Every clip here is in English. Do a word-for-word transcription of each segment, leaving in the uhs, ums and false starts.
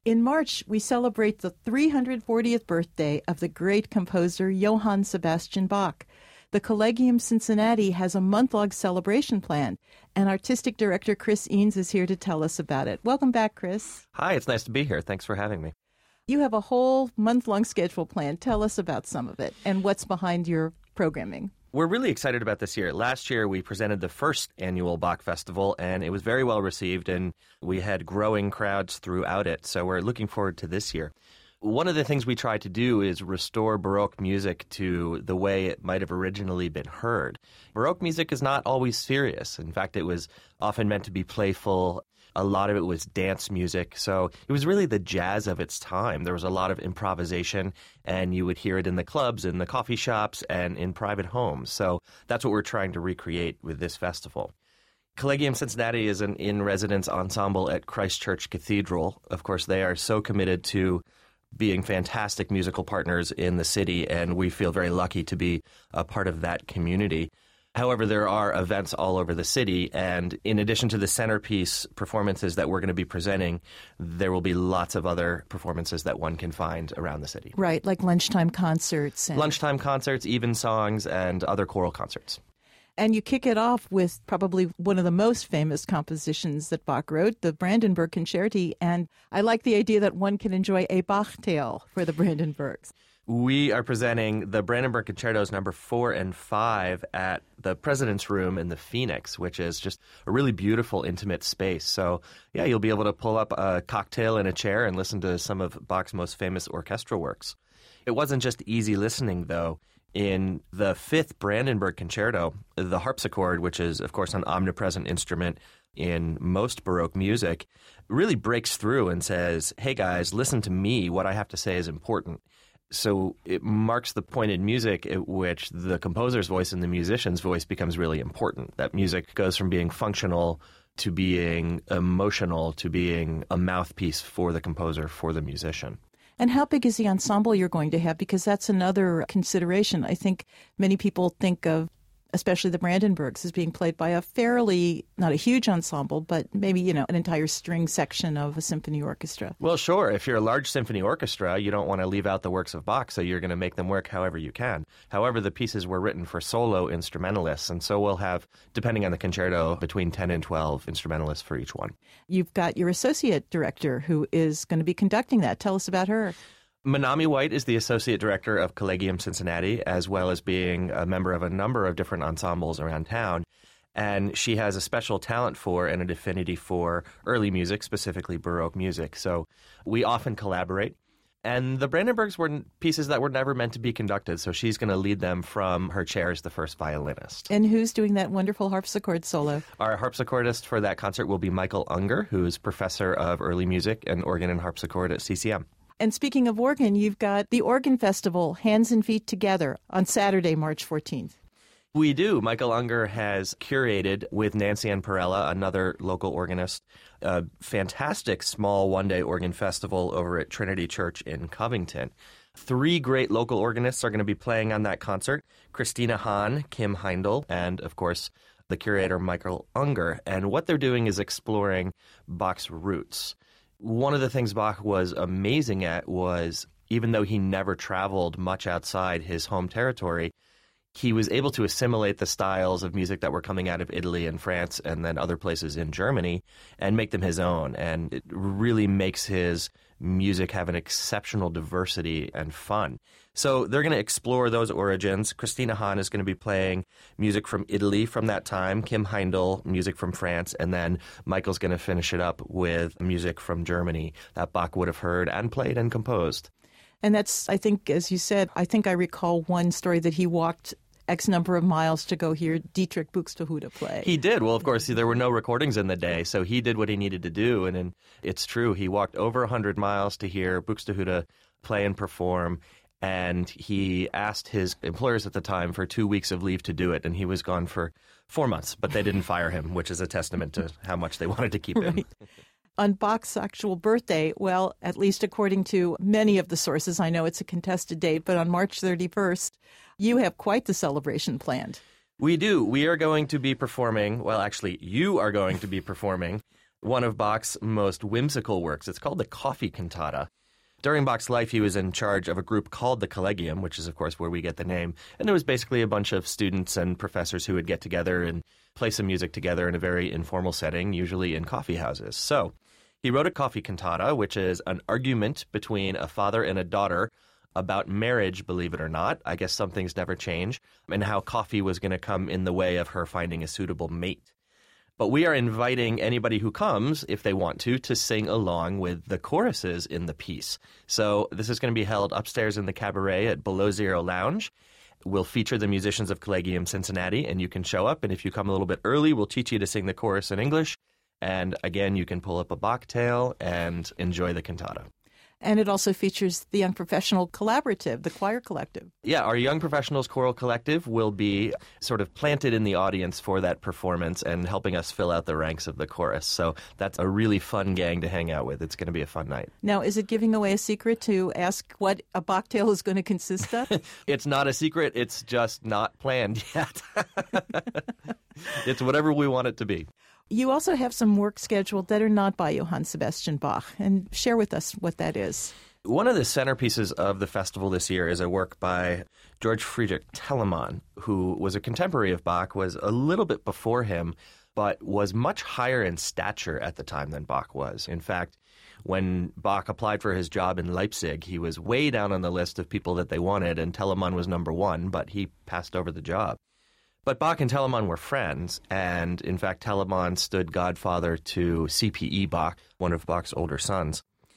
In March, we celebrate the three hundred fortieth birthday of the great composer Johann Sebastian Bach. The Collegium Cincinnati has a month-long celebration planned, and Artistic Director Chris Eanes is here to tell us about it. Welcome back, Chris. Hi, it's nice to be here. Thanks for having me. You have a whole month-long schedule planned. Tell us about some of it and what's behind your programming. We're really excited about this year. Last year, we presented the first annual Bach Festival, and it was very well received, and we had growing crowds throughout it. So we're looking forward to this year. One of the things we try to do is restore Baroque music to the way it might have originally been heard. Baroque music is not always serious. In fact, it was often meant to be playful. A lot of it was dance music. So it was really the jazz of its time. There was a lot of improvisation, and you would hear it in the clubs, in the coffee shops, and in private homes. So that's what we're trying to recreate with this festival. Collegium Cincinnati is an in-residence ensemble at Christ Church Cathedral. Of course, they are so committed to being fantastic musical partners in the city, and we feel very lucky to be a part of that community. However, there are events all over the city, and in addition to the centerpiece performances that we're going to be presenting, there will be lots of other performances that one can find around the city. Right, like lunchtime concerts. And... Lunchtime concerts, even songs, and other choral concerts. And you kick it off with probably one of the most famous compositions that Bach wrote, the Brandenburg Concerti. And I like the idea that one can enjoy a Bach tale for the Brandenburgs. We are presenting the Brandenburg Concertos number four and five at the President's Room in the Phoenix, which is just a really beautiful, intimate space. So, yeah, you'll be able to pull up a cocktail in a chair and listen to some of Bach's most famous orchestral works. It wasn't just easy listening, though. In the fifth Brandenburg Concerto, the harpsichord, which is, of course, an omnipresent instrument in most Baroque music, really breaks through and says, hey, guys, listen to me. What I have to say is important. So it marks the point in music at which the composer's voice and the musician's voice becomes really important. That music goes from being functional to being emotional to being a mouthpiece for the composer, for the musician. And how big is the ensemble you're going to have? Because that's another consideration. I think many people think of, especially the Brandenburgs, as being played by a fairly, not a huge ensemble, but maybe, you know, an entire string section of a symphony orchestra. Well, sure. If you're a large symphony orchestra, you don't want to leave out the works of Bach, so you're going to make them work however you can. However, the pieces were written for solo instrumentalists, and so we'll have, depending on the concerto, between ten and twelve instrumentalists for each one. You've got your associate director who is going to be conducting that. Tell us about her. Manami White is the Associate Director of Collegium Cincinnati, as well as being a member of a number of different ensembles around town. And she has a special talent for and an affinity for early music, specifically Baroque music. So we often collaborate. And the Brandenburgs were pieces that were never meant to be conducted, so she's going to lead them from her chair as the first violinist. And who's doing that wonderful harpsichord solo? Our harpsichordist for that concert will be Michael Unger, who is professor of early music and organ and harpsichord at C C M. And speaking of organ, you've got the Organ Festival, Hands and Feet Together, on Saturday, March fourteenth. We do. Michael Unger has curated, with Nancy Ann Perella, another local organist, a fantastic small one-day organ festival over at Trinity Church in Covington. Three great local organists are going to be playing on that concert: Christina Hahn, Kim Heindel, and, of course, the curator Michael Unger. And what they're doing is exploring Bach's roots. One of the things Bach was amazing at was, even though he never traveled much outside his home territory, he was able to assimilate the styles of music that were coming out of Italy and France and then other places in Germany and make them his own. And it really makes his music have an exceptional diversity and fun. So they're going to explore those origins. Christina Hahn is going to be playing music from Italy from that time, Kim Heindel, music from France, and then Michael's going to finish it up with music from Germany that Bach would have heard and played and composed. And that's, I think, as you said, I think I recall one story that he walked X number of miles to go hear Dietrich Buxtehude play. He did. Well, of course, there were no recordings in the day, so he did what he needed to do. And, and it's true. He walked over one hundred miles to hear Buxtehude play and perform. And he asked his employers at the time for two weeks of leave to do it. And he was gone for four months, but they didn't fire him, which is a testament to how much they wanted to keep him. Right. On Bach's actual birthday, well, at least according to many of the sources, I know it's a contested date, but on March thirty-first, you have quite the celebration planned. We do. We are going to be performing, well, actually, you are going to be performing one of Bach's most whimsical works. It's called the Coffee Cantata. During Bach's life, he was in charge of a group called the Collegium, which is, of course, where we get the name. And it was basically a bunch of students and professors who would get together and play some music together in a very informal setting, usually in coffee houses. So he wrote a coffee cantata, which is an argument between a father and a daughter about marriage, believe it or not. I guess some things never change, and how coffee was going to come in the way of her finding a suitable mate. But we are inviting anybody who comes, if they want to, to sing along with the choruses in the piece. So this is going to be held upstairs in the cabaret at Below Zero Lounge. We'll feature the musicians of Collegium Cincinnati, and you can show up. And if you come a little bit early, we'll teach you to sing the chorus in English. And again, you can pull up a Bach tale and enjoy the cantata. And it also features the Young Professional Collaborative, the choir collective. Yeah, our Young Professionals Choral Collective will be sort of planted in the audience for that performance and helping us fill out the ranks of the chorus. So that's a really fun gang to hang out with. It's going to be a fun night. Now, is it giving away a secret to ask what a Bach tale is going to consist of? It's not a secret. It's just not planned yet. It's whatever we want it to be. You also have some work scheduled that are not by Johann Sebastian Bach, and share with us what that is. One of the centerpieces of the festival this year is a work by George Friedrich Telemann, who was a contemporary of Bach, was a little bit before him, but was much higher in stature at the time than Bach was. In fact, when Bach applied for his job in Leipzig, he was way down on the list of people that they wanted, and Telemann was number one, but he passed over the job. But Bach and Telemann were friends, and in fact, Telemann stood godfather to C P E Bach, one of Bach's older sons.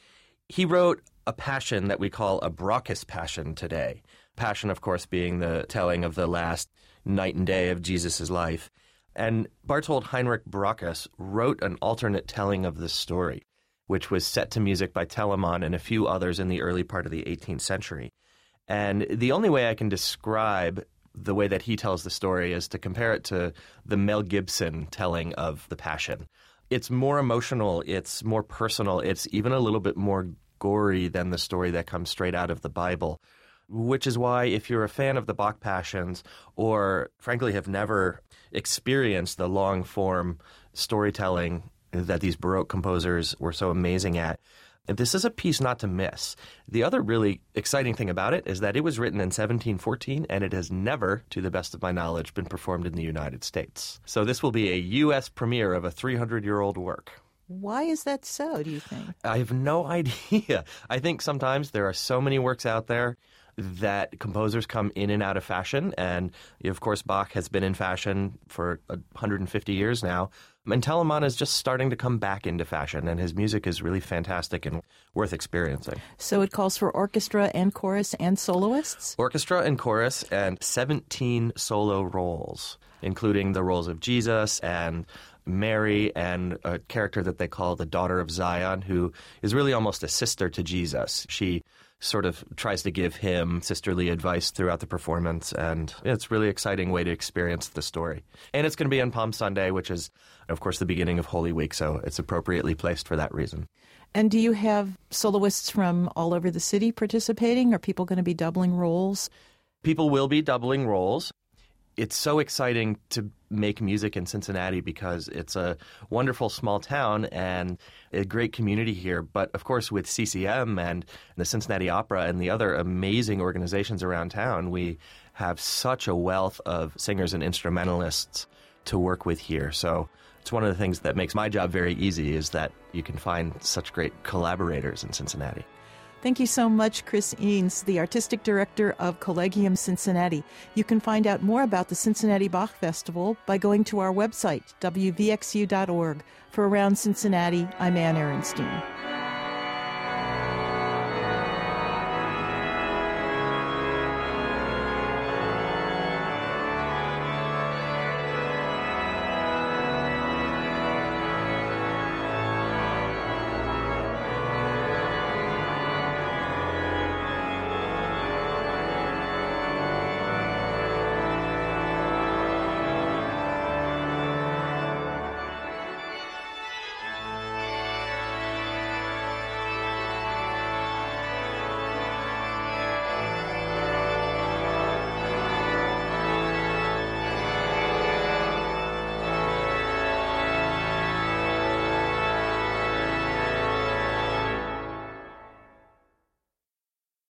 He wrote a passion that we call a Brachus Passion today. Passion, of course, being the telling of the last night and day of Jesus' life. And Barthold Heinrich Brachus wrote an alternate telling of the story, which was set to music by Telemann and a few others in the early part of the eighteenth century. And the only way I can describe the way that he tells the story is to compare it to the Mel Gibson telling of The Passion. It's more emotional, it's more personal, it's even a little bit more gory than the story that comes straight out of the Bible, which is why if you're a fan of the Bach Passions or frankly have never experienced the long-form storytelling that these Baroque composers were so amazing at, this is a piece not to miss. The other really exciting thing about it is that it was written in seventeen fourteen, and it has never, to the best of my knowledge, been performed in the United States. So this will be a U S premiere of a three hundred year old work. Why is that so, do you think? I have no idea. I think sometimes there are so many works out there that composers come in and out of fashion. And, of course, Bach has been in fashion for one hundred fifty years now. And Telemann is just starting to come back into fashion, and his music is really fantastic and worth experiencing. So it calls for orchestra and chorus and soloists? Orchestra and chorus and seventeen solo roles, including the roles of Jesus and Mary and a character that they call the Daughter of Zion, who is really almost a sister to Jesus. She sort of tries to give him sisterly advice throughout the performance, and it's a really exciting way to experience the story. And it's going to be on Palm Sunday, which is, of course, the beginning of Holy Week, so it's appropriately placed for that reason. And do you have soloists from all over the city participating? Are people going to be doubling roles? People will be doubling roles. It's so exciting to make music in Cincinnati because it's a wonderful small town and a great community here. But, of course, with C C M and the Cincinnati Opera and the other amazing organizations around town, we have such a wealth of singers and instrumentalists to work with here. So it's one of the things that makes my job very easy is that you can find such great collaborators in Cincinnati. Thank you so much, Chris Eanes, the Artistic Director of Collegium Cincinnati. You can find out more about the Cincinnati Bach Festival by going to our website, w v x u dot org. For Around Cincinnati, I'm Ann Ehrenstein.